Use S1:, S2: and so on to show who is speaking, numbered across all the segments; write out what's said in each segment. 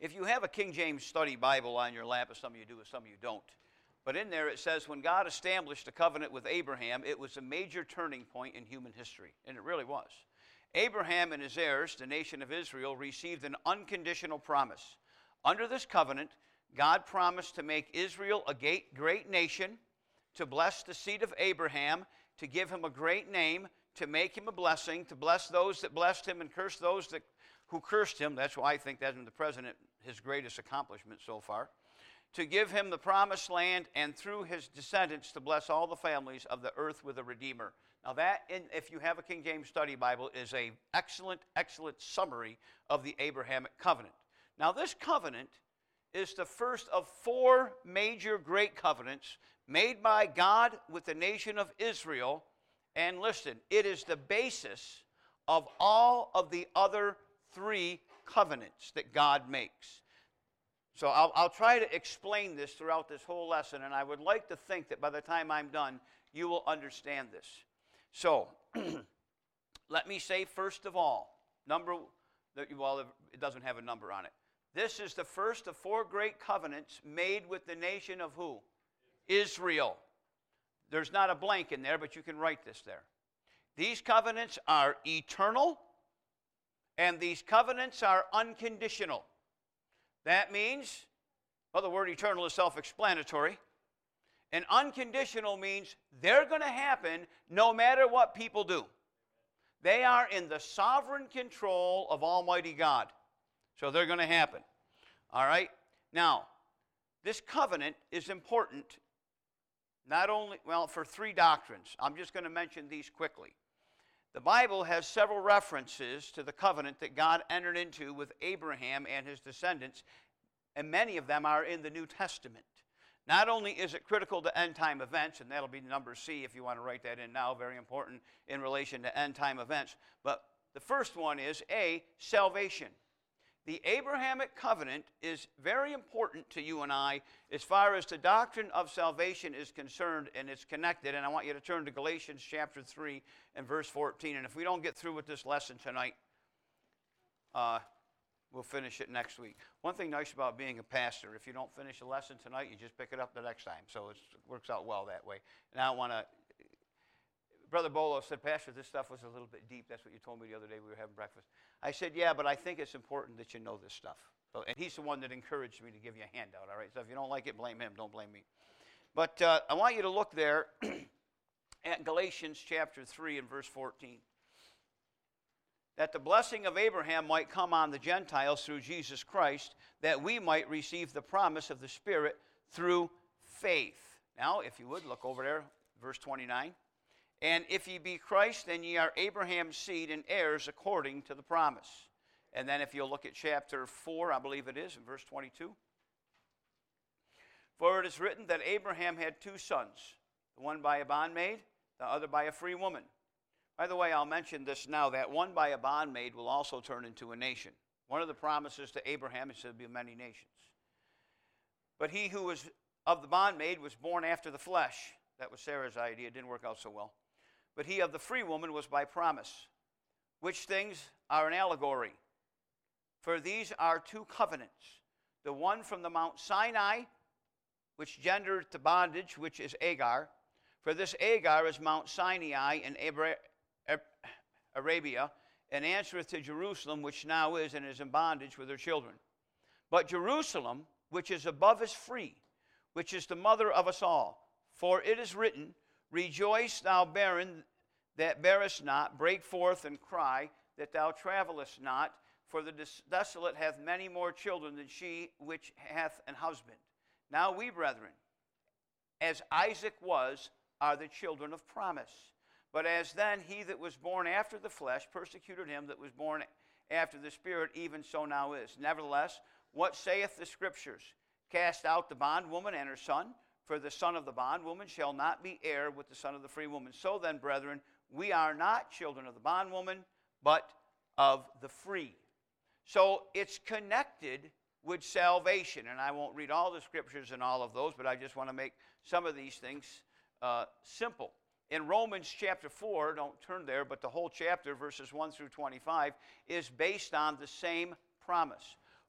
S1: If you have a King James Study Bible on your lap, as some of you do, as some of you don't, but in there it says when God established a covenant with Abraham, it was a major turning point in human history, and it really was. Abraham and his heirs, the nation of Israel, received an unconditional promise. Under this covenant, God promised to make Israel a great nation, to bless the seed of Abraham, to give him a great name, to make him a blessing, to bless those that blessed him and curse those who cursed him. That's why I think that's the president, his greatest accomplishment so far. To give him the promised land, and through his descendants to bless all the families of the earth with a redeemer. Now that, if you have a King James Study Bible, is an excellent, excellent summary of the Abrahamic covenant. Now this covenant is the first of 4 major great covenants made by God with the nation of Israel. And listen, it is the basis of all of the other 3 covenants that God makes. So I'll try to explain this throughout this whole lesson, and I would like to think that by the time I'm done, you will understand this. So, let me say first of all, it doesn't have a number on it. This is the first of 4 great covenants made with the nation of who? Israel. There's not a blank in there, but you can write this there. These covenants are eternal, and these covenants are unconditional. That means, well, the word eternal is self-explanatory. And unconditional means they're going to happen no matter what people do. They are in the sovereign control of Almighty God. So they're going to happen. All right? Now, this covenant is important not only, for 3 doctrines. I'm just going to mention these quickly. The Bible has several references to the covenant that God entered into with Abraham and his descendants, and many of them are in the New Testament. Not only is it critical to end-time events, and that'll be number C if you want to write that in now, very important in relation to end-time events, but the first one is A, salvation. The Abrahamic covenant is very important to you and I as far as the doctrine of salvation is concerned, and it's connected. And I want you to turn to Galatians chapter 3 and verse 14. And if we don't get through with this lesson tonight, we'll finish it next week. One thing nice about being a pastor, if you don't finish a lesson tonight, you just pick it up the next time. So it works out well that way. And I want to, Brother Bolo said, Pastor, this stuff was a little bit deep. That's what you told me the other day we were having breakfast. I said, yeah, but I think it's important that you know this stuff. So, and he's the one that encouraged me to give you a handout, all right? So if you don't like it, blame him. Don't blame me. But I want you to look there at Galatians chapter 3 and verse 14. That the blessing of Abraham might come on the Gentiles through Jesus Christ, that we might receive the promise of the Spirit through faith. Now, if you would, look over there, verse 29. And if ye be Christ, then ye are Abraham's seed and heirs according to the promise. And then if you'll look at chapter 4, I believe it is, in verse 22. For it is written that Abraham had 2 sons, the one by a bondmaid, the other by a free woman. By the way, I'll mention this now, that one by a bondmaid will also turn into a nation. One of the promises to Abraham is to be many nations. But he who was of the bondmaid was born after the flesh. That was Sarah's idea. It didn't work out so well. But he of the free woman was by promise, which things are an allegory. For these are 2 covenants, the one from the Mount Sinai, which gendered to bondage, which is Agar. For this Agar is Mount Sinai in Arabia, and answereth to Jerusalem, which now is and is in bondage with her children. But Jerusalem, which is above, is free, which is the mother of us all. For it is written, Rejoice, thou barren that bearest not, break forth and cry, that thou travellest not, for the desolate hath many more children than she which hath an husband. Now we, brethren, as Isaac was, are the children of promise. But as then he that was born after the flesh persecuted him that was born after the Spirit, even so now is. Nevertheless, what saith the Scriptures? Cast out the bondwoman and her son, for the son of the bondwoman shall not be heir with the son of the free woman. So then, brethren, we are not children of the bondwoman, but of the free. So it's connected with salvation. And I won't read all the Scriptures and all of those, but I just want to make some of these things simple. In Romans chapter 4, don't turn there, but the whole chapter, verses 1 through 25, is based on the same promise.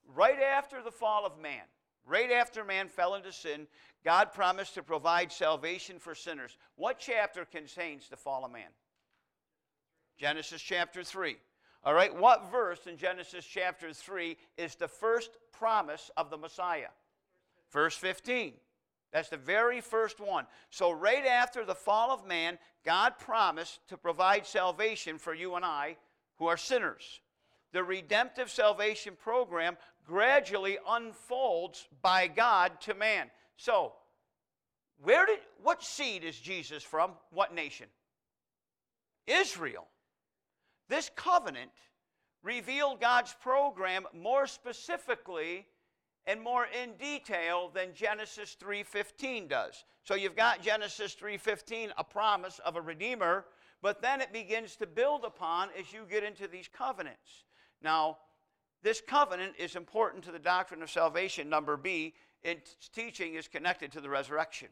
S1: right after the fall of man, right after man fell into sin, God promised to provide salvation for sinners. What chapter contains the fall of man? Genesis chapter 3. All right, what verse in Genesis chapter 3 is the first promise of the Messiah? Verse 15. That's the very first one. So right after the fall of man, God promised to provide salvation for you and I who are sinners. The redemptive salvation program gradually unfolds by God to man. So, what seed is Jesus from? What nation? Israel. This covenant revealed God's program more specifically and more in detail than Genesis 3:15 does. So you've got Genesis 3:15, a promise of a Redeemer, but then it begins to build upon as you get into these covenants. Now, this covenant is important to the doctrine of salvation. Number B, its teaching is connected to the resurrection.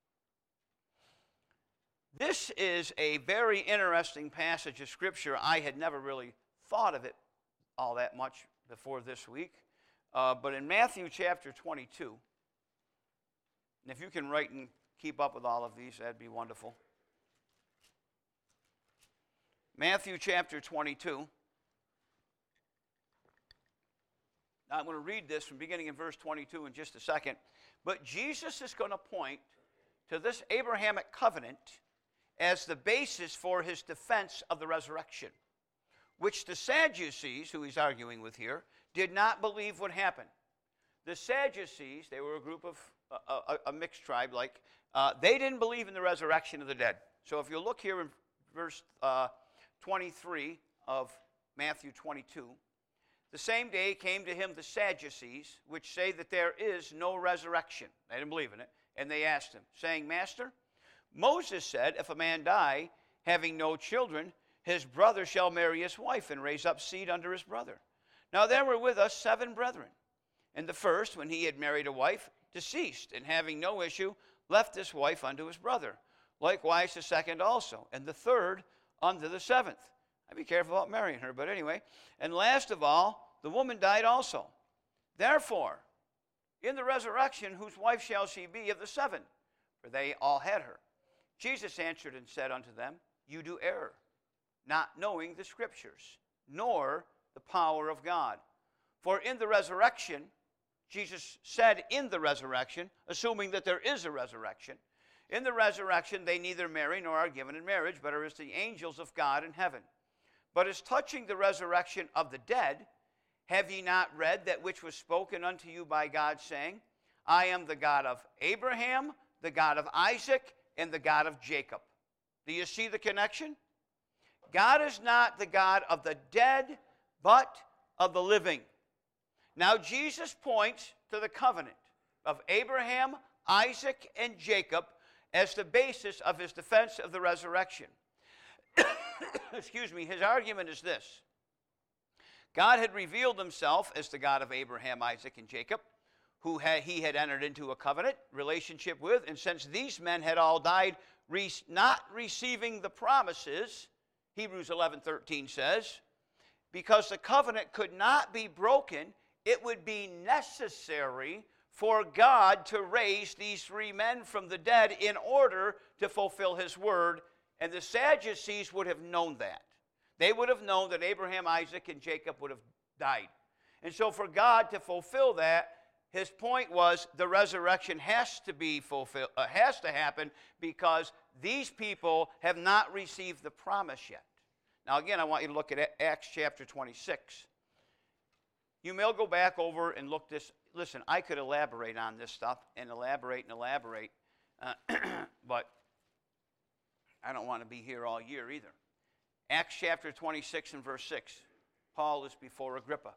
S1: This is a very interesting passage of Scripture. I had never really thought of it all that much before this week. But in Matthew chapter 22, and if you can write and keep up with all of these, that'd be wonderful. Matthew chapter 22. Now, I'm going to read this from beginning in verse 22 in just a second. But Jesus is going to point to this Abrahamic covenant as the basis for his defense of the resurrection, which the Sadducees, who he's arguing with here, did not believe would happen. The Sadducees, they were a group of a mixed tribe, they didn't believe in the resurrection of the dead. So if you look here in verse 23 of Matthew 22, the same day came to him the Sadducees, which say that there is no resurrection. They didn't believe in it. And they asked him, saying, Master, Moses said, if a man die, having no children, his brother shall marry his wife and raise up seed under his brother. Now there were with us 7 brethren. And the first, when he had married a wife, deceased, and having no issue, left his wife unto his brother. Likewise the second also, and the third unto the 7th. I'd be careful about marrying her, but anyway. And last of all, the woman died also. Therefore, in the resurrection, whose wife shall she be of the 7? For they all had her. Jesus answered and said unto them, You do err, not knowing the Scriptures, nor the power of God. For in the resurrection, Jesus said in the resurrection, assuming that there is a resurrection, in the resurrection they neither marry nor are given in marriage, but are as the angels of God in heaven. But as touching the resurrection of the dead, have ye not read that which was spoken unto you by God, saying, I am the God of Abraham, the God of Isaac, and the God of Jacob. Do you see the connection? God is not the God of the dead, but of the living. Now Jesus points to the covenant of Abraham, Isaac, and Jacob as the basis of his defense of the resurrection. Excuse me, his argument is this. God had revealed himself as the God of Abraham, Isaac, and Jacob, who he had entered into a covenant relationship with, and since these men had all died, not receiving the promises, Hebrews 11:13 says, because the covenant could not be broken, it would be necessary for God to raise these 3 men from the dead in order to fulfill his word, and the Sadducees would have known that. They would have known that Abraham, Isaac, and Jacob would have died. And so for God to fulfill that, his point was the resurrection has to be fulfilled, has to happen because these people have not received the promise yet. Now again, I want you to look at Acts chapter 26. You may go back over and look this. Listen, I could elaborate on this stuff and elaborate, but I don't want to be here all year either. Acts chapter 26 and verse 6. Paul is before Agrippa.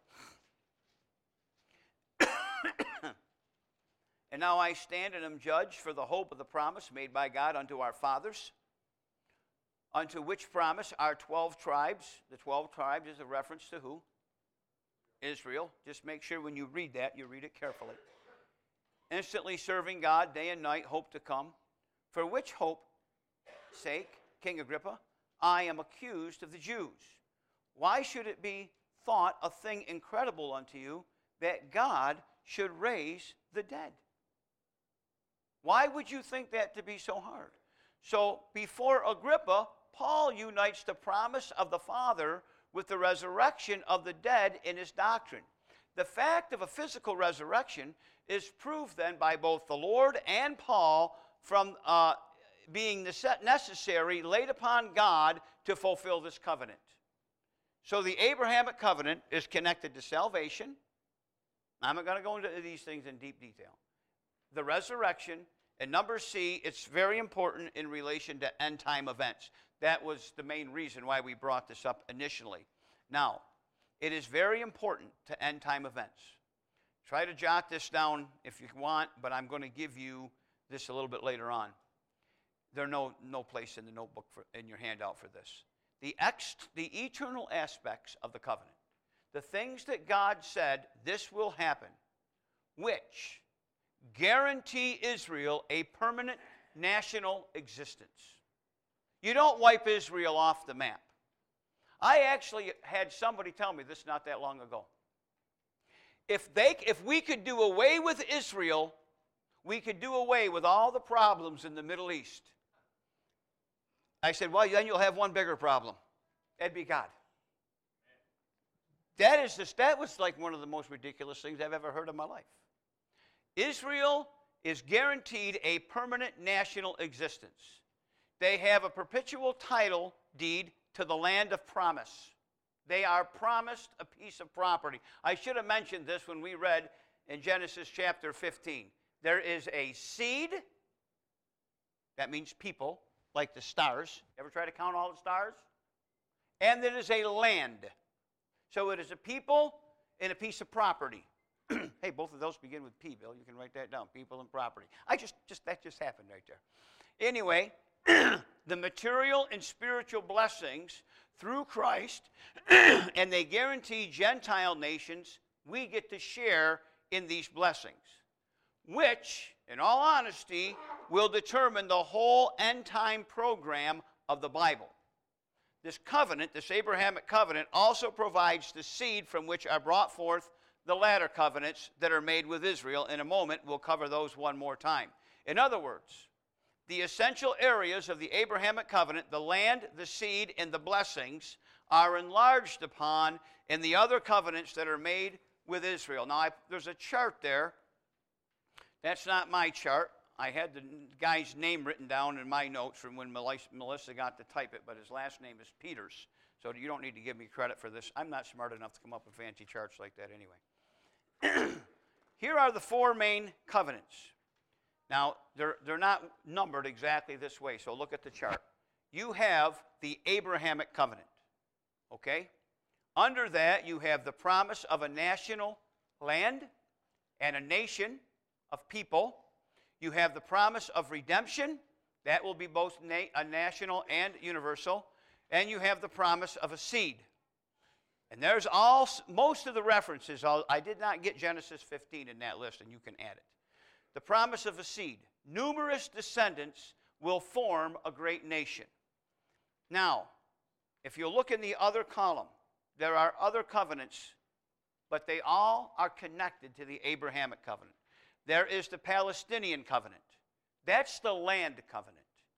S1: And now I stand and am judged for the hope of the promise made by God unto our fathers, unto which promise our 12 tribes, the 12 tribes is a reference to who? Israel. Just make sure when you read that, you read it carefully. Instantly serving God day and night, hope to come, for which hope sake, King Agrippa, I am accused of the Jews. Why should it be thought a thing incredible unto you that God should raise the dead. Why would you think that to be so hard? So before Agrippa, Paul unites the promise of the Father with the resurrection of the dead in his doctrine. The fact of a physical resurrection is proved then by both the Lord and Paul from being necessary laid upon God to fulfill this covenant. So the Abrahamic covenant is connected to salvation. I'm not going to go into these things in deep detail. The resurrection, and number C, it's very important in relation to end-time events. That was the main reason why we brought this up initially. Now, it is very important to end-time events. Try to jot this down if you want, but I'm going to give you this a little bit later on. There's no place in the notebook in your handout for this. The eternal aspects of the covenant. The things that God said, this will happen, which guarantee Israel a permanent national existence. You don't wipe Israel off the map. I actually had somebody tell me this not that long ago. If we could do away with Israel, we could do away with all the problems in the Middle East. I said, well, then you'll have one bigger problem. That'd be God. That was like one of the most ridiculous things I've ever heard in my life. Israel is guaranteed a permanent national existence. They have a perpetual title deed to the land of promise. They are promised a piece of property. I should have mentioned this when we read in Genesis chapter 15. There is a seed, that means people, like the stars. Ever try to count all the stars? And there is a land. So it is a people and a piece of property. Hey, both of those begin with P, Bill. You can write that down, people and property. That just happened right there. Anyway, the material and spiritual blessings through Christ, and they guarantee Gentile nations, we get to share in these blessings, which, in all honesty, will determine the whole end-time program of the Bible. This covenant, this Abrahamic covenant, also provides the seed from which are brought forth the latter covenants that are made with Israel. In a moment, we'll cover those one more time. In other words, the essential areas of the Abrahamic covenant, the land, the seed, and the blessings, are enlarged upon in the other covenants that are made with Israel. Now, there's a chart there. That's not my chart. I had the guy's name written down in my notes from when Melissa got to type it, but his last name is Peters. So you don't need to give me credit for this. I'm not smart enough to come up with fancy charts like that anyway. Here are the four main covenants. Now, they're not numbered exactly this way, so look at the chart. You have the Abrahamic covenant, okay? Under that, you have the promise of a national land and a nation of people. You have the promise of redemption. That will be both a national and universal. And you have the promise of a seed. And there's most of the references. I did not get Genesis 15 in that list, and you can add it. The promise of a seed. Numerous descendants will form a great nation. Now, if you look in the other column, there are other covenants, but they all are connected to the Abrahamic covenant. There is the Palestinian covenant. That's the land covenant.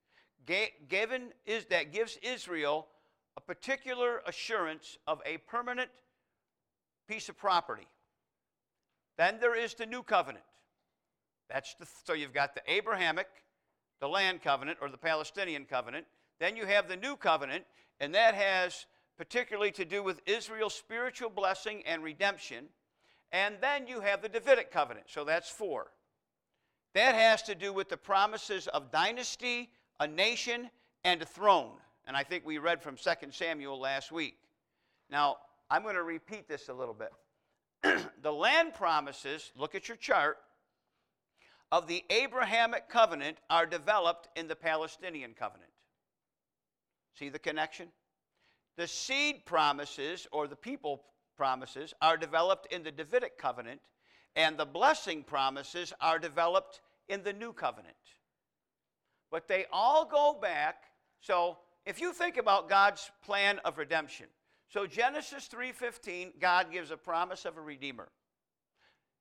S1: That gives Israel a particular assurance of a permanent piece of property. Then there is the new covenant. So you've got the Abrahamic, the land covenant, or the Palestinian covenant. Then you have the new covenant, and that has particularly to do with Israel's spiritual blessing and redemption. And then you have the Davidic covenant, so that's 4. That has to do with the promises of dynasty, a nation, and a throne. And I think we read from 2 Samuel last week. Now, I'm going to repeat this a little bit. The land promises, look at your chart, of the Abrahamic covenant are developed in the Palestinian covenant. See the connection? The seed promises, or the people promises, are developed in the Davidic covenant, and the blessing promises are developed in the new covenant. But they all go back. So if you think about God's plan of redemption, so Genesis 3:15, God gives a promise of a redeemer.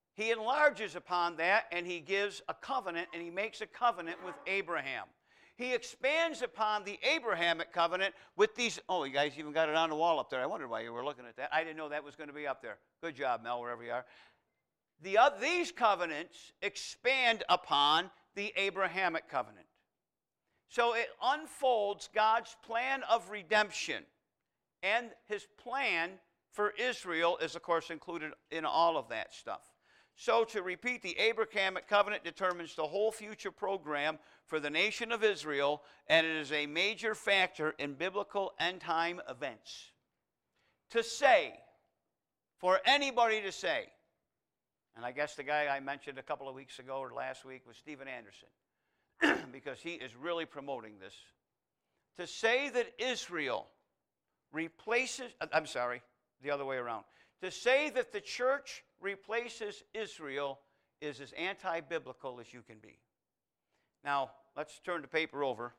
S1: He enlarges upon that, and he gives a covenant, and he makes a covenant with Abraham. He expands upon the Abrahamic covenant with these. Oh, you guys even got it on the wall up there. I wondered why you were looking at that. I didn't know that was going to be up there. Good job, Mel, wherever you are. These covenants expand upon the Abrahamic covenant. So it unfolds God's plan of redemption. And his plan for Israel is, of course, included in all of that stuff. So to repeat, the Abrahamic covenant determines the whole future program for the nation of Israel, and it is a major factor in biblical end-time events. To say, for anybody to say, and I guess the guy I mentioned a couple of weeks ago or last week was Stephen Anderson, because he is really promoting this. To say that Israel replaces, I'm sorry, the other way around. To say that the church replaces Israel is as anti-biblical as you can be. Now, let's turn the paper over.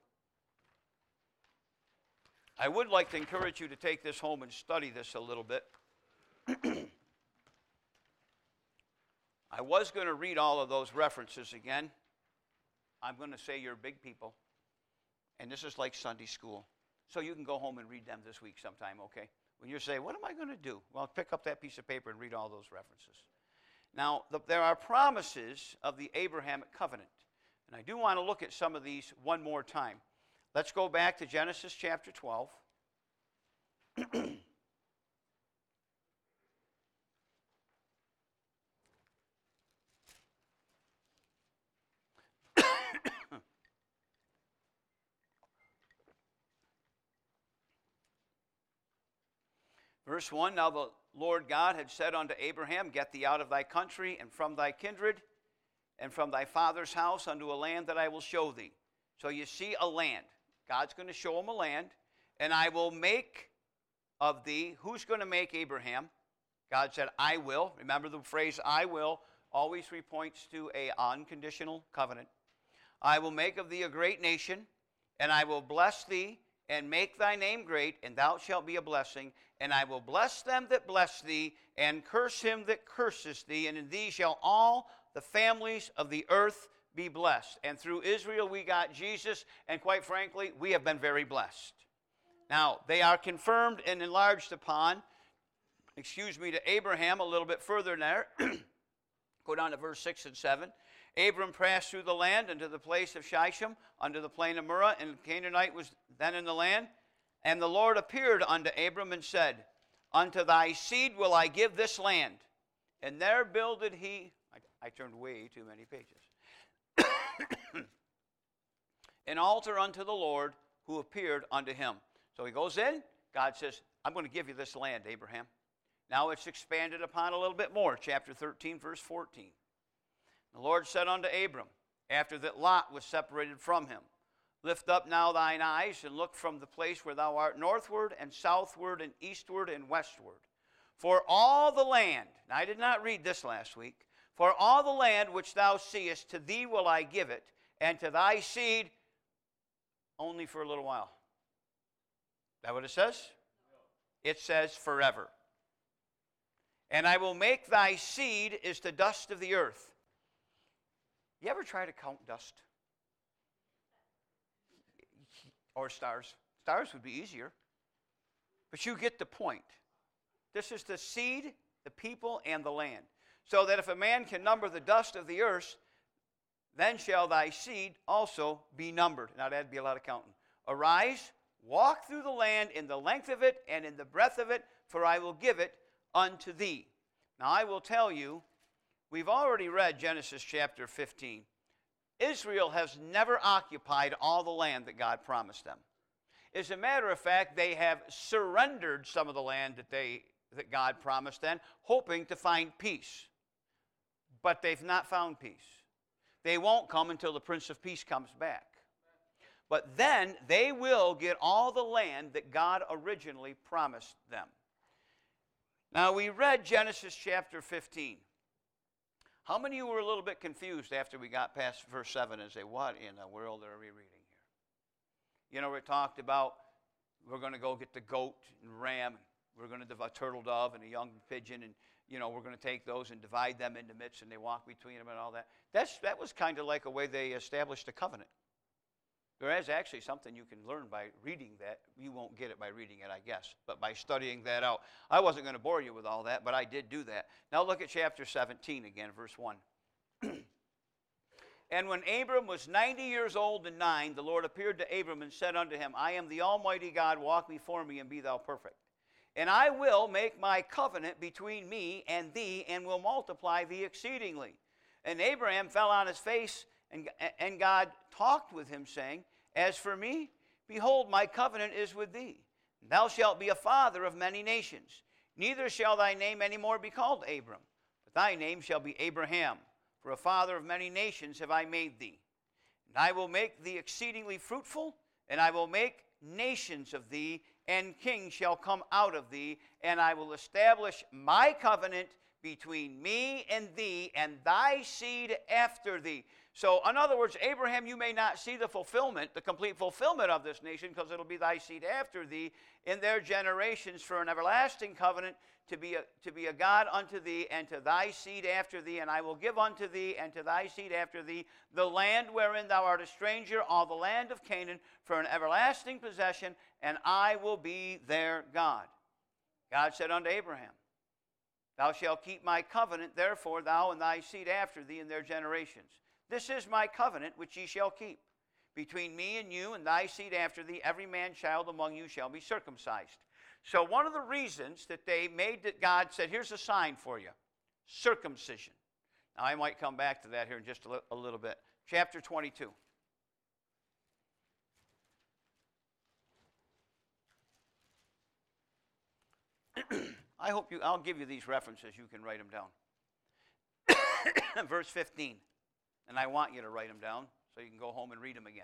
S1: I would like to encourage you to take this home and study this a little bit. I was going to read all of those references again. I'm going to say you're big people, and this is like Sunday school. So you can go home and read them this week sometime, okay? When you say, what am I going to do? Well, pick up that piece of paper and read all those references. Now, there are promises of the Abrahamic covenant. And I do want to look at some of these one more time. Let's go back to Genesis chapter 12. Verse 1, now the Lord God had said unto Abraham, get thee out of thy country and from thy kindred and from thy father's house unto a land that I will show thee. So you see a land. God's going to show him a land. And I will make of thee. Who's going to make Abraham? God said, I will. Remember the phrase I will always points to an unconditional covenant. I will make of thee a great nation, and I will bless thee and make thy name great, and thou shalt be a blessing. And I will bless them that bless thee, and curse him that curses thee. And in thee shall all the families of the earth be blessed. And through Israel we got Jesus, and quite frankly, we have been very blessed. Now, they are confirmed and enlarged upon, to Abraham a little bit further there. Go down to verse 6 and 7. Abram passed through the land unto the place of Shishim, unto the plain of Moreh, and Canaanite was then in the land. And the Lord appeared unto Abram and said, unto thy seed will I give this land. And there builded he, I turned way too many pages, an altar unto the Lord who appeared unto him. So he goes in, God says, I'm going to give you this land, Abraham. Now it's expanded upon a little bit more, chapter 13, verse 14. The Lord said unto Abram, after that Lot was separated from him, lift up now thine eyes and look from the place where thou art northward and southward and eastward and westward. For all the land, and I did not read this last week, for all the land which thou seest, to thee will I give it, and to thy seed only for a little while. Is that what it says? It says forever. And I will make thy seed as the dust of the earth. You ever try to count dust? Or stars? Stars would be easier. But you get the point. This is the seed, the people, and the land. So that if a man can number the dust of the earth, then shall thy seed also be numbered. Now that'd be a lot of counting. Arise, walk through the land in the length of it and in the breadth of it, for I will give it unto thee. Now I will tell you, we've already read Genesis chapter 15. Israel has never occupied all the land that God promised them. As a matter of fact, they have surrendered some of the land that God promised them, hoping to find peace. But they've not found peace. They won't come until the Prince of Peace comes back. But then they will get all the land that God originally promised them. Now, we read Genesis chapter 15. How many of you were a little bit confused after we got past verse 7 and say, what in the world are we reading here? You know, we talked about we're going to go get the goat and ram. We're going to have a turtle dove and a young pigeon. And, we're going to take those and divide them into midst, and they walk between them and all that. That was kind of like a way they established a covenant. There is actually something you can learn by reading that. You won't get it by reading it, I guess, but by studying that out. I wasn't going to bore you with all that, but I did do that. Now look at chapter 17 again, verse 1. And when Abram was 90 years old and 9, the Lord appeared to Abram and said unto him, I am the Almighty God, walk before me and be thou perfect. And I will make my covenant between me and thee, and will multiply thee exceedingly. And Abraham fell on his face, and God talked with him, saying, As for me, behold, my covenant is with thee. Thou shalt be a father of many nations. Neither shall thy name any more be called Abram, but thy name shall be Abraham. For a father of many nations have I made thee. And I will make thee exceedingly fruitful, and I will make nations of thee, and kings shall come out of thee, and I will establish my covenant between me and thee, and thy seed after thee. So, in other words, Abraham, you may not see the fulfillment, the complete fulfillment of this nation, because it'll be thy seed after thee in their generations for an everlasting covenant to be a God unto thee and to thy seed after thee. And I will give unto thee and to thy seed after thee the land wherein thou art a stranger, all the land of Canaan, for an everlasting possession, and I will be their God. God said unto Abraham, Thou shalt keep my covenant, therefore thou and thy seed after thee in their generations. This is my covenant which ye shall keep. Between me and you and thy seed after thee, every man child among you shall be circumcised. So one of the reasons that they made that God said, here's a sign for you, circumcision. Now I might come back to that here in just a little bit. Chapter 22. I'll give you these references. You can write them down. Verse 15. And I want you to write them down so you can go home and read them again.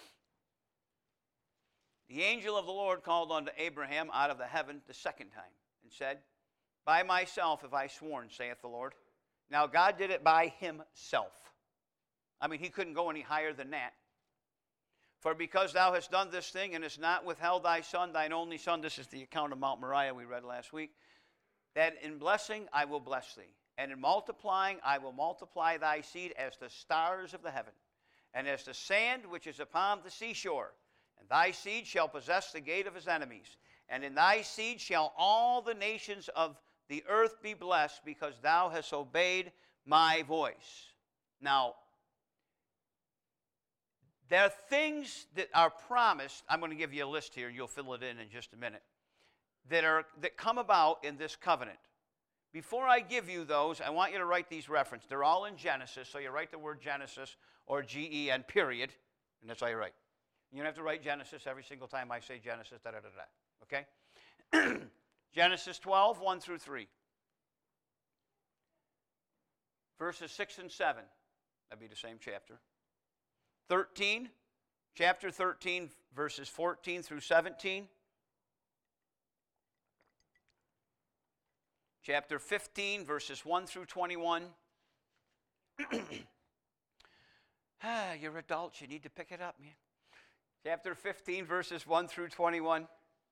S1: The angel of the Lord called unto Abraham out of the heaven the second time and said, By myself have I sworn, saith the Lord. Now God did it by himself. I mean, he couldn't go any higher than that. For because thou hast done this thing and hast not withheld thy son, thine only son, this is the account of Mount Moriah we read last week, that in blessing I will bless thee, and in multiplying I will multiply thy seed as the stars of the heaven, and as the sand which is upon the seashore. And thy seed shall possess the gate of his enemies. And in thy seed shall all the nations of the earth be blessed, because thou hast obeyed my voice. Now, there are things that are promised. I'm going to give you a list here. You'll fill it in just a minute. That come about in this covenant. Before I give you those, I want you to write these references. They're all in Genesis, so you write the word Genesis or G-E-N, period, and that's all you write. You don't have to write Genesis every single time I say Genesis, okay? Genesis 12, 1 through 3. Verses 6 and 7. That'd be the same chapter. 13, chapter 13, verses 14 through 17. Chapter 15, verses 1 through 21. You're adults. You need to pick it up, man. Chapter 15, verses 1 through 21.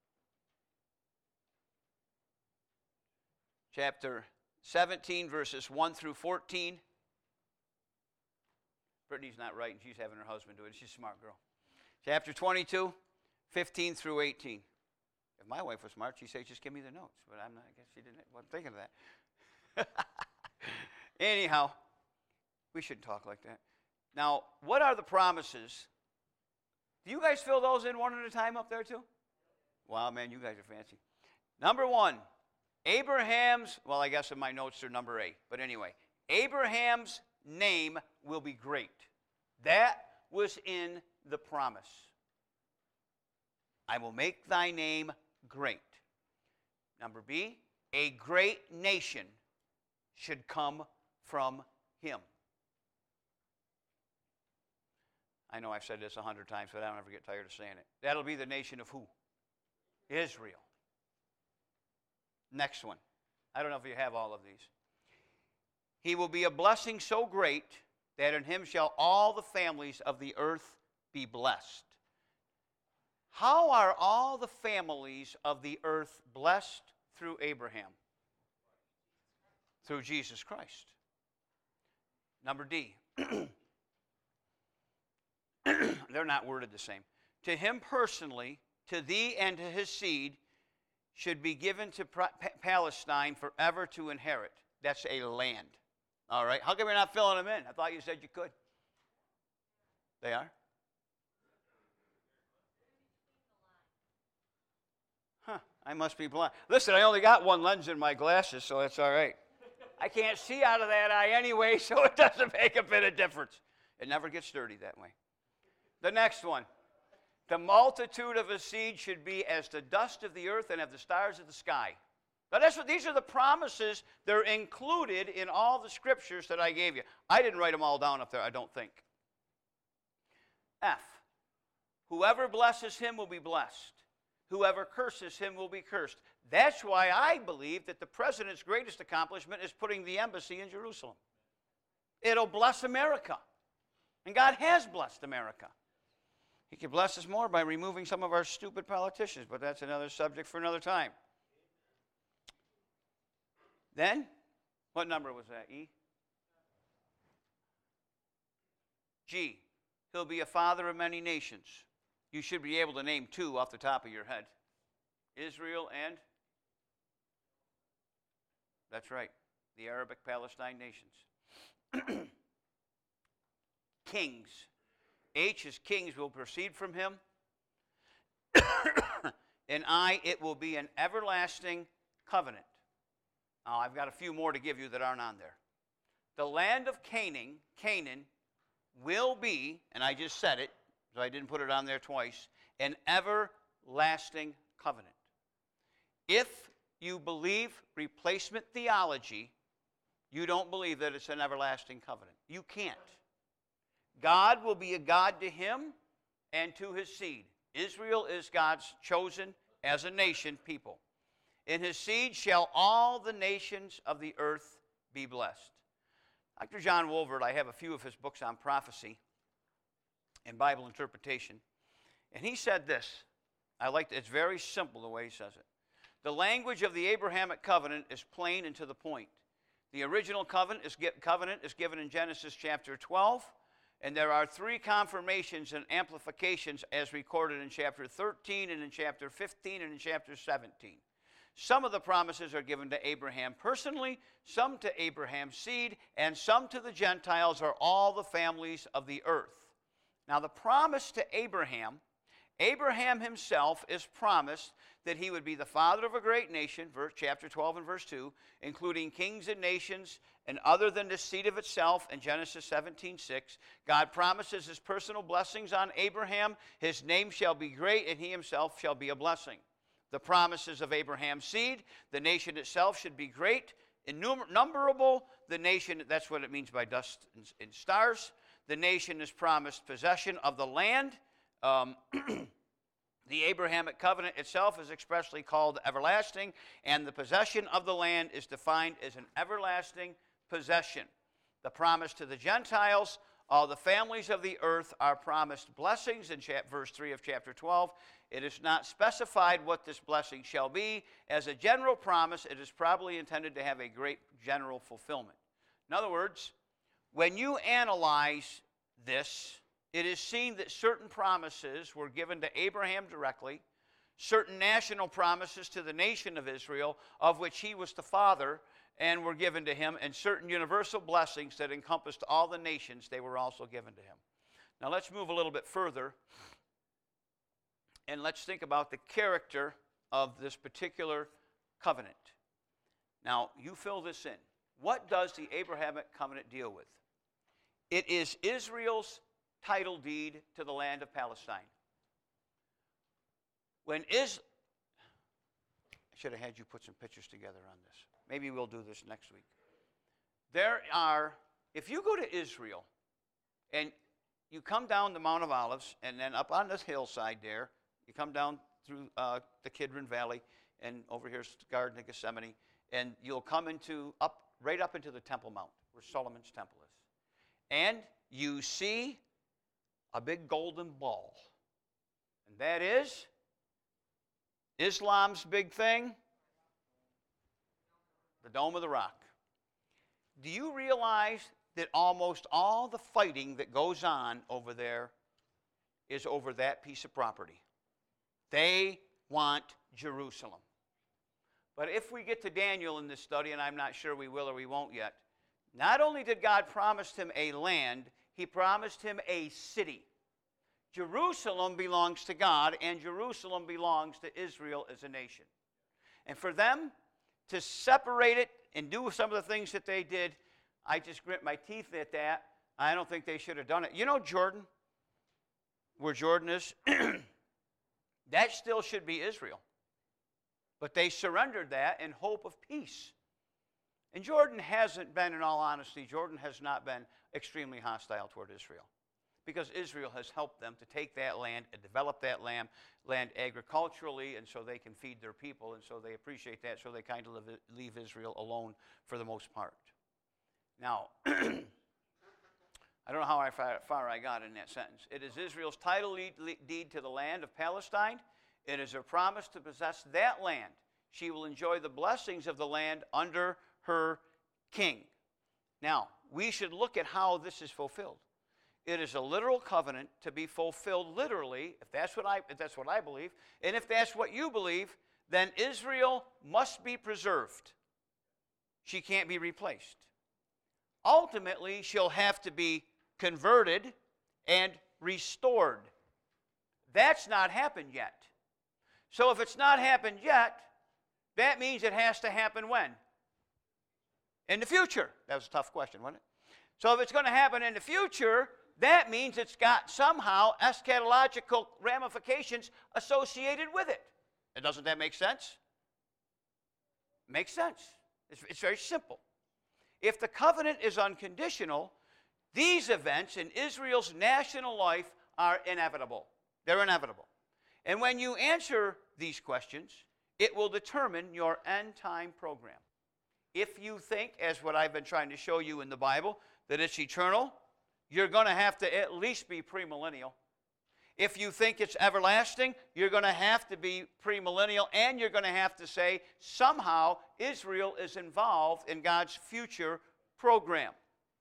S1: Chapter 17, verses 1 through 14. Brittany's not writing. She's having her husband do it. She's a smart girl. Chapter 22, 15 through 18. If my wife was smart, she'd say, just give me the notes. But I'm not, I guess she didn't. Wasn't thinking of that. Anyhow, we shouldn't talk like that. Now, what are the promises? Do you guys fill those in one at a time up there too? Wow, man, you guys are fancy. Number 1, Abraham's, well, I guess in my notes they're number 8. But anyway, Abraham's name will be great. That was in the promise. I will make thy name great. Number B, a great nation should come from him. I know I've said this 100 times, but I don't ever get tired of saying it. That'll be the nation of who? Israel. Next one. I don't know if you have all of these. He will be a blessing so great that in him shall all the families of the earth be blessed. How are all the families of the earth blessed? Through Abraham. through Jesus Christ. Number D. They're not worded the same. To him personally, to thee and to his seed, should be given to Palestine forever to inherit. That's a land. All right. How come you're not filling them in? I thought you said you could. They are? Huh. I must be blind. Listen, I only got one lens in my glasses, so that's all right. I can't see out of that eye anyway, so it doesn't make a bit of difference. It never gets dirty that way. The next one. The multitude of his seed should be as the dust of the earth and of the stars of the sky. Now these are the promises. They're included in all the scriptures that I gave you. I didn't write them all down up there, I don't think. F. Whoever blesses him will be blessed. Whoever curses him will be cursed. That's why I believe that the president's greatest accomplishment is putting the embassy in Jerusalem. It'll bless America. And God has blessed America. He could bless us more by removing some of our stupid politicians, but that's another subject for another time. Then, what number was that, E? G. He'll be a father of many nations. You should be able to name two off the top of your head. Israel and? That's right, the Arabic Palestine nations. Kings. H is kings will proceed from him. And I, it will be an everlasting covenant. Now, I've got a few more to give you that aren't on there. The land of Canaan will be, and I just said it, so I didn't put it on there twice, an everlasting covenant. If you believe replacement theology, you don't believe that it's an everlasting covenant. You can't. God will be a God to him and to his seed. Israel is God's chosen as a nation people. In his seed shall all the nations of the earth be blessed. Dr. John Wolvert, I have a few of his books on prophecy and Bible interpretation, and he said this. It's very simple the way he says it. The language of the Abrahamic covenant is plain and to the point. The original covenant is given in Genesis chapter 12, and there are three confirmations and amplifications as recorded in chapter 13 and in chapter 15 and in chapter 17. Some of the promises are given to Abraham personally, some to Abraham's seed, and some to the Gentiles or all the families of the earth. Now the promise to Abraham himself is promised that he would be the father of a great nation, chapter 12 and verse 2, including kings and nations, and other than the seed of itself in Genesis 17:6. God promises his personal blessings on Abraham. His name shall be great, and he himself shall be a blessing. The promises of Abraham's seed, the nation itself should be great, innumerable. The nation, that's what it means by dust and stars. The nation is promised possession of the land. The Abrahamic covenant itself is expressly called everlasting, and the possession of the land is defined as an everlasting possession. The promise to the Gentiles, all the families of the earth are promised blessings in verse 3 of chapter 12. It is not specified what this blessing shall be. As a general promise, it is probably intended to have a great general fulfillment. In other words, when you analyze this, it is seen that certain promises were given to Abraham directly, certain national promises to the nation of Israel, of which he was the father, and were given to him, and certain universal blessings that encompassed all the nations, they were also given to him. Now let's move a little bit further, and let's think about the character of this particular covenant. Now, you fill this in. What does the Abrahamic covenant deal with? It is Israel's title deed to the land of Palestine. I should have had you put some pictures together on this. Maybe we'll do this next week. If you go to Israel and you come down the Mount of Olives, and then up on this hillside there, you come down through the Kidron Valley, and over here's the Garden of Gethsemane, and you'll come right up into the Temple Mount, where Solomon's temple is. And you see a big golden ball. And that is Islam's big thing, the Dome of the Rock. Do you realize that almost all the fighting that goes on over there is over that piece of property? They want Jerusalem. But if we get to Daniel in this study, and I'm not sure we will or we won't yet, not only did God promise him a land, he promised him a city. Jerusalem belongs to God, and Jerusalem belongs to Israel as a nation. And for them to separate it and do some of the things that they did, I just grit my teeth at that. I don't think they should have done it. You know Jordan, where Jordan is? That still should be Israel. But they surrendered that in hope of peace. And Jordan hasn't been, in all honesty, Jordan has not been extremely hostile toward Israel, because Israel has helped them to take that land and develop that land agriculturally, and so they can feed their people, and so they appreciate that, so they kind of leave Israel alone for the most part. Now, I don't know how far I got in that sentence. It is Israel's title deed to the land of Palestine. It is her promise to possess that land. She will enjoy the blessings of the land under her king. Now, we should look at how this is fulfilled. It is a literal covenant to be fulfilled literally, if that's what I believe, and if that's what you believe, then Israel must be preserved. She can't be replaced. Ultimately, she'll have to be converted and restored. That's not happened yet. So if it's not happened yet, that means it has to happen when? In the future. That was a tough question, wasn't it? So if it's going to happen in the future, that means it's got somehow eschatological ramifications associated with it. And doesn't that make sense? Makes sense. It's very simple. If the covenant is unconditional, these events in Israel's national life are inevitable. They're inevitable. And when you answer these questions, it will determine your end-time program. If you think, as what I've been trying to show you in the Bible, that it's eternal, you're going to have to at least be premillennial. If you think it's everlasting, you're going to have to be premillennial, and you're going to have to say somehow Israel is involved in God's future program.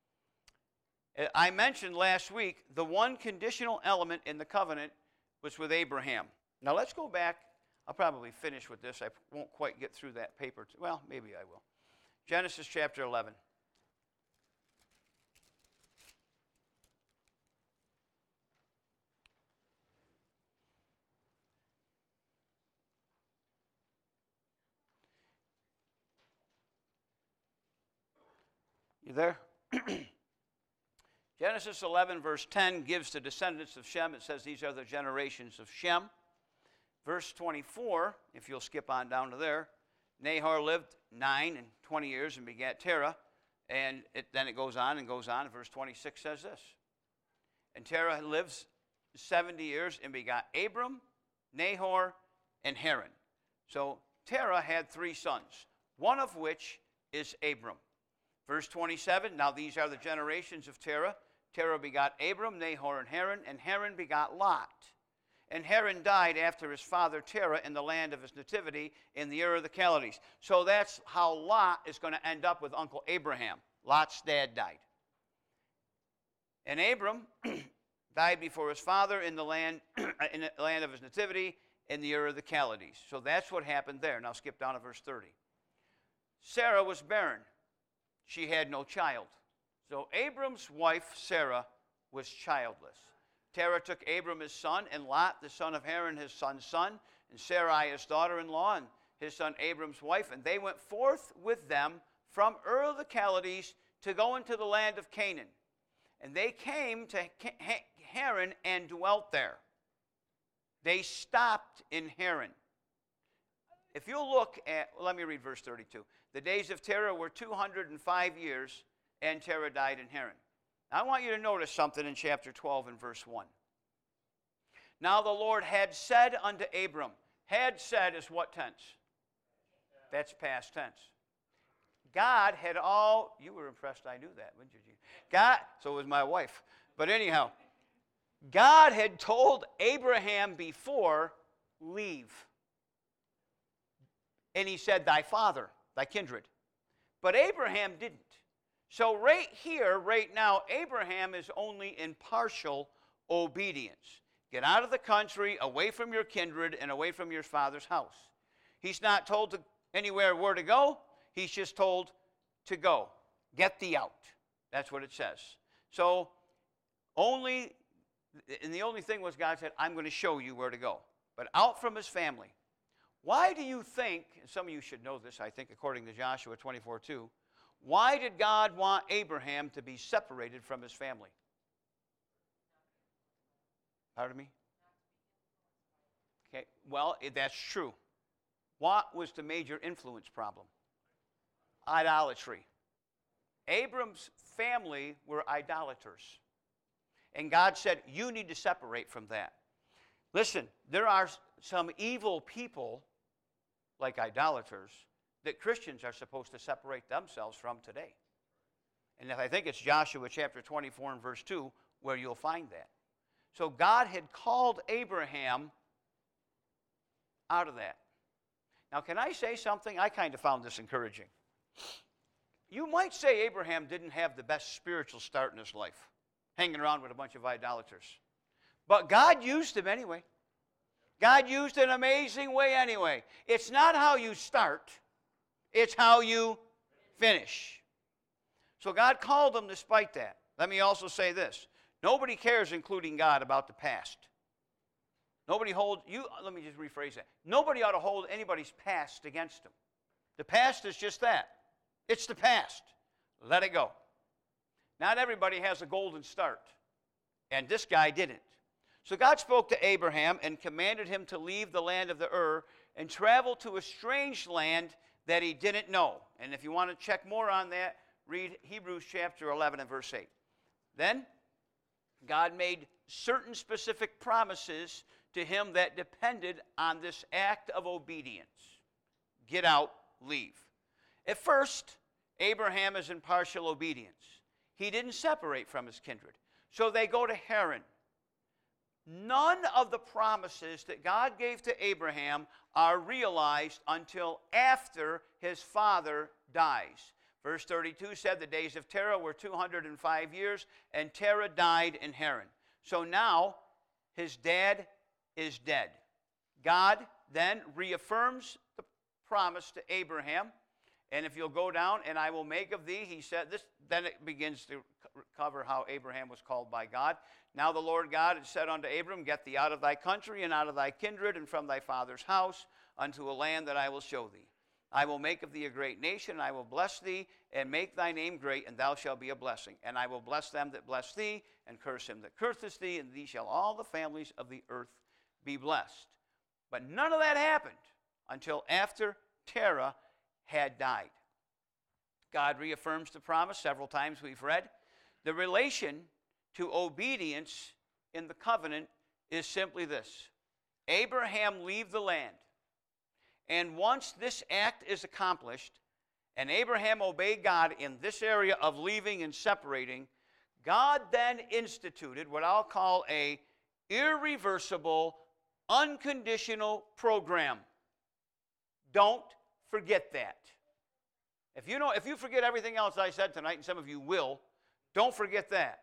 S1: I mentioned last week the one conditional element in the covenant was with Abraham. Now let's go back. I'll probably finish with this. I won't quite get through that paper. Well, maybe I will. Genesis chapter 11. You there? Genesis 11, verse 10 gives the descendants of Shem. It says these are the generations of Shem. Verse 24, if you'll skip on down to there, Nahor lived 9 and 20 years and begat Terah. And then it goes on and goes on. Verse 26 says this. And Terah lives 70 years and begot Abram, Nahor, and Haran. So Terah had 3 sons, one of which is Abram. Verse 27, now these are the generations of Terah. Terah begot Abram, Nahor, and Haran begot Lot. And Haran died after his father Terah in the land of his nativity in the Ur of the Chaldees. So that's how Lot is going to end up with Uncle Abraham. Lot's dad died. And Abram died before his father in the land of his nativity in the Ur of the Chaldees. So that's what happened there. Now skip down to verse 30. Sarah was barren. She had no child. So Abram's wife, Sarah, was childless. Terah took Abram his son, and Lot, the son of Haran, his son's son, and Sarai, his daughter-in-law, and his son Abram's wife, and they went forth with them from Ur of the Chaldees to go into the land of Canaan. And they came to Haran and dwelt there. They stopped in Haran. If you look at, let me read verse 32. The days of Terah were 205 years, and Terah died in Haran. Now, I want you to notice something in chapter 12 and verse 1. Now the Lord had said unto Abram. Had said is what tense? That's past tense. God had all, you were impressed I knew that, wouldn't you? God, so was my wife. But anyhow, God had told Abraham before, leave. And he said, thy father, thy kindred. But Abraham didn't. So right here, right now, Abraham is only in partial obedience. Get out of the country, away from your kindred, and away from your father's house. He's not told to anywhere where to go. He's just told to go. Get thee out. That's what it says. So and the only thing was God said, I'm going to show you where to go. But out from his family. Why do you think, and some of you should know this, I think, according to Joshua 24:2, why did God want Abraham to be separated from his family? Pardon me? Okay, well, that's true. What was the major influence problem? Idolatry. Abram's family were idolaters. And God said, you need to separate from that. Listen, there are some evil people, like idolaters, that Christians are supposed to separate themselves from today. And I think it's Joshua chapter 24 and verse 2 where you'll find that. So God had called Abraham out of that. Now, can I say something? I kind of found this encouraging. You might say Abraham didn't have the best spiritual start in his life, hanging around with a bunch of idolaters. But God used him anyway. God used an amazing way anyway. It's not how you start, it's how you finish. So God called him despite that. Let me also say this. Nobody cares, including God, about the past. Let me just rephrase that. Nobody ought to hold anybody's past against them. The past is just that. It's the past. Let it go. Not everybody has a golden start. And this guy didn't. So God spoke to Abraham and commanded him to leave the land of the Ur and travel to a strange land that he didn't know. And if you want to check more on that, read Hebrews chapter 11 and verse 8. Then God made certain specific promises to him that depended on this act of obedience. Get out, leave. At first, Abraham is in partial obedience. He didn't separate from his kindred. So they go to Haran. None of the promises that God gave to Abraham are realized until after his father dies. Verse 32 said the days of Terah were 205 years, and Terah died in Haran. So now his dad is dead. God then reaffirms the promise to Abraham. And if you'll go down, and I will make of thee, he said this, then it begins to cover how Abraham was called by God. Now the Lord God had said unto Abram, get thee out of thy country and out of thy kindred and from thy father's house unto a land that I will show thee. I will make of thee a great nation, and I will bless thee, and make thy name great, and thou shalt be a blessing. And I will bless them that bless thee, and curse him that curseth thee, and thee shall all the families of the earth be blessed. But none of that happened until after Terah had died. God reaffirms the promise several times we've read. The relation to obedience in the covenant is simply this. Abraham leave the land. And once this act is accomplished, and Abraham obeyed God in this area of leaving and separating, God then instituted what I'll call a irreversible, unconditional program. Don't forget that. If you forget everything else I said tonight, and some of you will, don't forget that.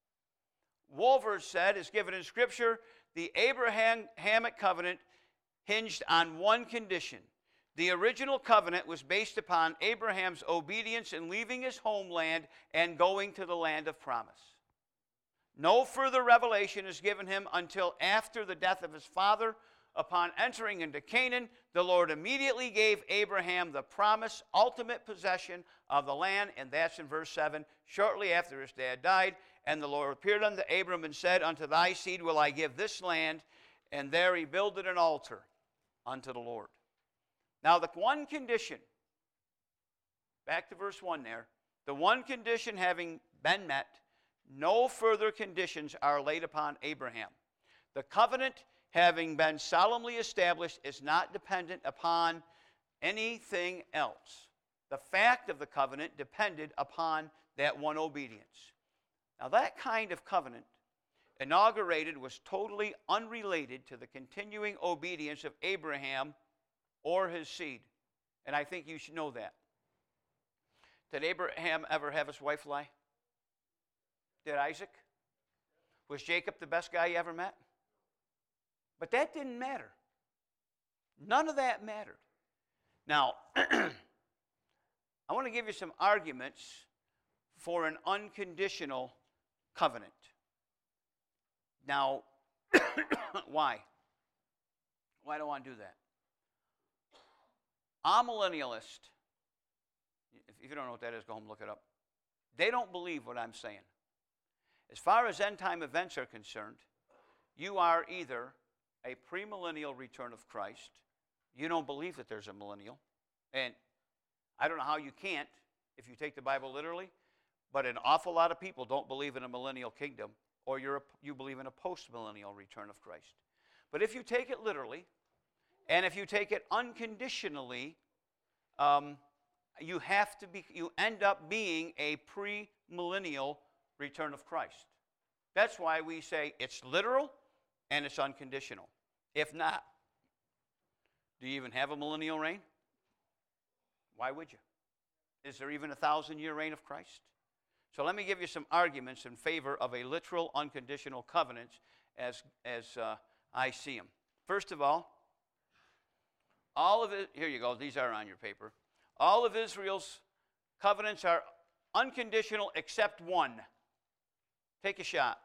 S1: Wolver said, is given in Scripture, the Abrahamic covenant hinged on one condition. The original covenant was based upon Abraham's obedience in leaving his homeland and going to the land of promise. No further revelation is given him until after the death of his father. Upon entering into Canaan, the Lord immediately gave Abraham the promised ultimate possession of the land, and that's in verse 7, shortly after his dad died. And the Lord appeared unto Abram and said, unto thy seed will I give this land, and there he builded an altar unto the Lord. Now the one condition, back to verse 1 there, the one condition having been met, no further conditions are laid upon Abraham. The covenant having been solemnly established is not dependent upon anything else. The fact of the covenant depended upon that one obedience. Now that kind of covenant inaugurated was totally unrelated to the continuing obedience of Abraham or his seed. And I think you should know that. Did Abraham ever have his wife lie? Did Isaac? Was Jacob the best guy you ever met? But that didn't matter. None of that mattered. Now, I want to give you some arguments for an unconditional covenant. Now, why? Why do I want to do that? I'm a millennialist. If you don't know what that is, go home and look it up. They don't believe what I'm saying. As far as end-time events are concerned, you are either a premillennial return of Christ. You don't believe that there's a millennial. And I don't know how you can't if you take the Bible literally, but an awful lot of people don't believe in a millennial kingdom, or you believe in a post-millennial return of Christ. But if you take it literally, and if you take it unconditionally, you end up being a pre-millennial return of Christ. That's why we say it's literal and it's unconditional. If not, do you even have a millennial reign? Why would you? Is there even a 1,000-year reign of Christ? So let me give you some arguments in favor of a literal, unconditional covenant as I see them. First of all of it, here you go, these are on your paper. All of Israel's covenants are unconditional except one. Take a shot.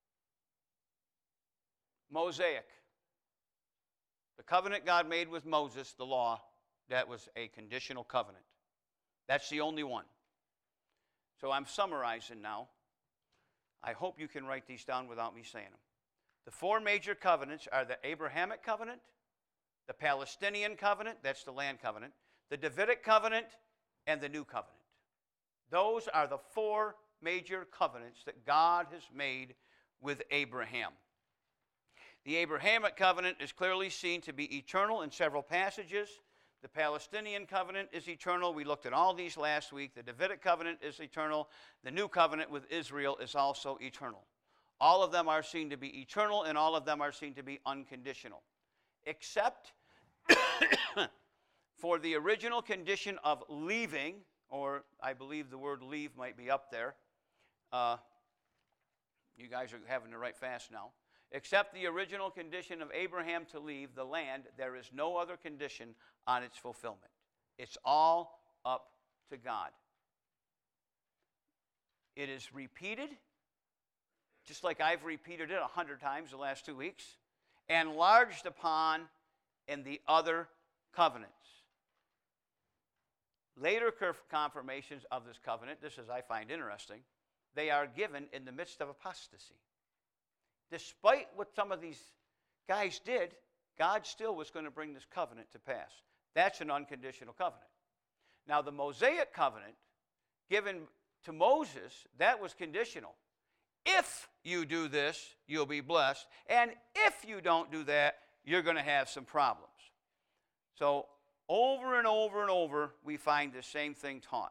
S1: Mosaic. The covenant God made with Moses, the law, that was a conditional covenant. That's the only one. So I'm summarizing now. I hope you can write these down without me saying them. The four major covenants are the Abrahamic covenant, the Palestinian covenant, that's the land covenant, the Davidic covenant, and the new covenant. Those are the four major covenants that God has made with Abraham. The Abrahamic covenant is clearly seen to be eternal in several passages. The Palestinian covenant is eternal. We looked at all these last week. The Davidic covenant is eternal. The new covenant with Israel is also eternal. All of them are seen to be eternal, and all of them are seen to be unconditional, except for the original condition of leaving, or I believe the word leave might be up there. You guys are having to write fast now. Except the original condition of Abraham to leave the land, there is no other condition on its fulfillment. It's all up to God. It is repeated, just like I've repeated it 100 times the last 2 weeks, enlarged upon in the other covenants. Later confirmations of this covenant, this is I find interesting, they are given in the midst of apostasy. Despite what some of these guys did, God still was going to bring this covenant to pass. That's an unconditional covenant. Now, the Mosaic covenant given to Moses, that was conditional. If you do this, you'll be blessed. And if you don't do that, you're going to have some problems. So, over and over and over, we find the same thing taught.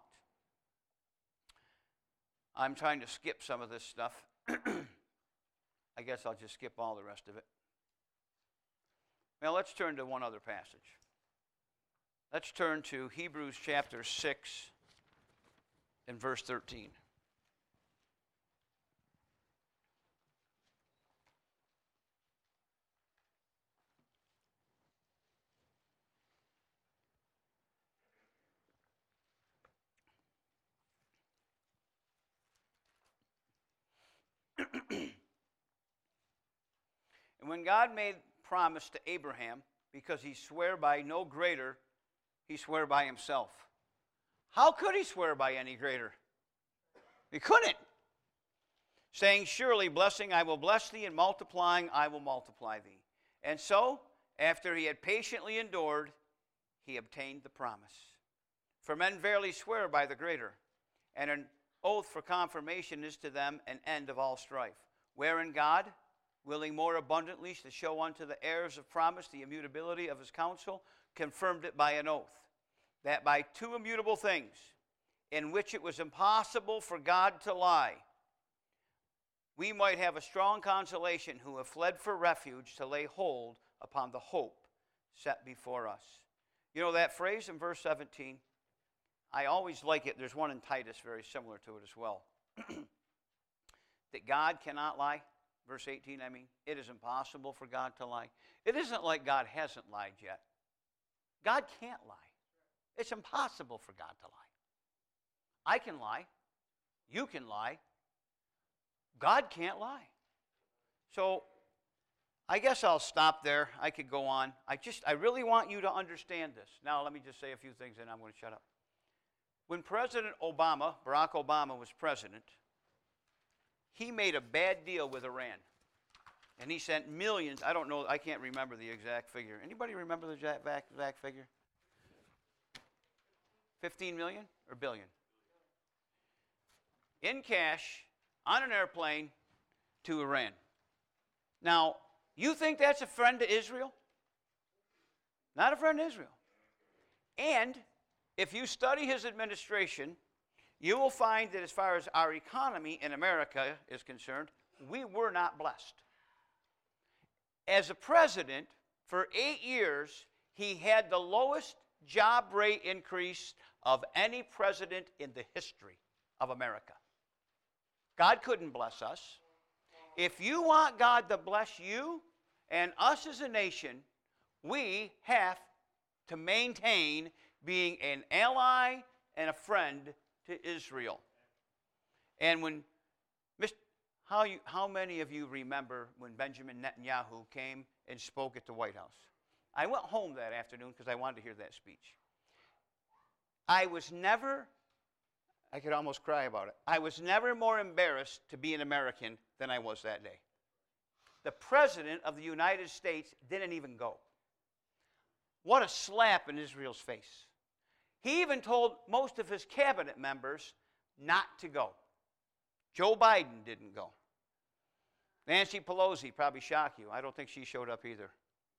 S1: I'm trying to skip some of this stuff. I guess I'll just skip all the rest of it. Now let's turn to one other passage. Let's turn to Hebrews chapter 6 and verse 13. And when God made promise to Abraham, because he swore by no greater, he swore by himself. How could he swear by any greater? He couldn't. Saying, surely blessing I will bless thee, and multiplying I will multiply thee. And so, after he had patiently endured, he obtained the promise. For men verily swear by the greater, and an oath for confirmation is to them an end of all strife. Wherein God, willing more abundantly to show unto the heirs of promise the immutability of his counsel, confirmed it by an oath, that by two immutable things, in which it was impossible for God to lie, we might have a strong consolation who have fled for refuge to lay hold upon the hope set before us. You know that phrase in verse 17? I always like it. There's one in Titus very similar to it as well. That God cannot lie. Verse 18, I mean, it is impossible for God to lie. It isn't like God hasn't lied yet. God can't lie. It's impossible for God to lie. I can lie. You can lie. God can't lie. So I guess I'll stop there. I could go on. I really want you to understand this. Now let me just say a few things and I'm going to shut up. When President Obama, Barack Obama, was president, he made a bad deal with Iran. And he sent millions. I don't know. I can't remember the exact figure. Anybody remember the exact figure? 15 million or billion? In cash, on an airplane, to Iran. Now, you think that's a friend to Israel? Not a friend to Israel. And if you study his administration, you will find that as far as our economy in America is concerned, we were not blessed. As a president, for 8 years, he had the lowest job rate increase of any president in the history of America. God couldn't bless us. If you want God to bless you and us as a nation, we have to maintain being an ally and a friend to Israel. And when how many of you remember when Benjamin Netanyahu came and spoke at the White House? I went home that afternoon because I wanted to hear that speech. I could almost cry about it. I was never more embarrassed to be an American than I was that day. The President of the United States didn't even go. What a slap in Israel's face. He even told most of his cabinet members not to go. Joe Biden didn't go. Nancy Pelosi, probably shock you. I don't think she showed up either.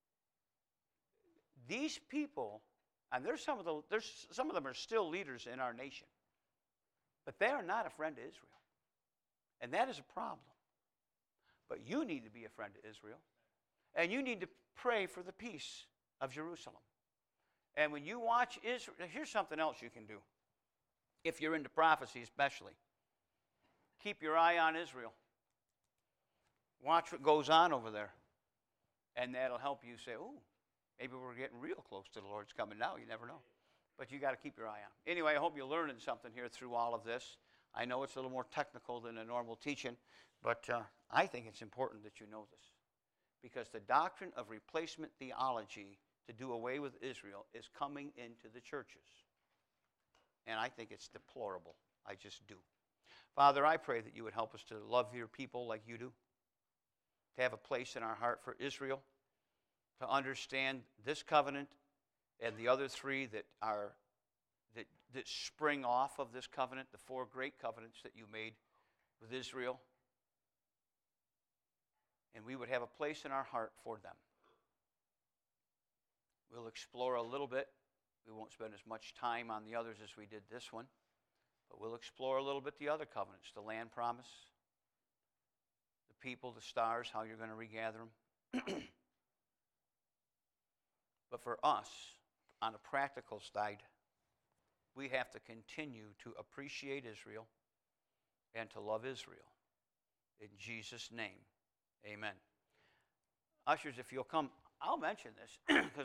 S1: These people, and some of them are still leaders in our nation, but they are not a friend to Israel. And that is a problem. But you need to be a friend to Israel. And you need to pray for the peace of Jerusalem. And when you watch Israel, here's something else you can do. If you're into prophecy especially. Keep your eye on Israel. Watch what goes on over there. And that'll help you say, oh, maybe we're getting real close to the Lord's coming now. You never know. But you got to keep your eye on. Anyway, I hope you're learning something here through all of this. I know it's a little more technical than a normal teaching, but I think it's important that you know this. Because the doctrine of replacement theology to do away with Israel is coming into the churches. And I think it's deplorable. I just do. Father, I pray that you would help us to love your people like you do, to have a place in our heart for Israel, to understand this covenant and the other three that spring off of this covenant, the four great covenants that you made with Israel. And we would have a place in our heart for them. We'll explore a little bit. We won't spend as much time on the others as we did this one. But we'll explore a little bit the other covenants, the land promise, the people, the stars, how you're going to regather them. But for us, on a practical side, we have to continue to appreciate Israel and to love Israel. In Jesus' name, amen. Ushers, if you'll come, I'll mention this because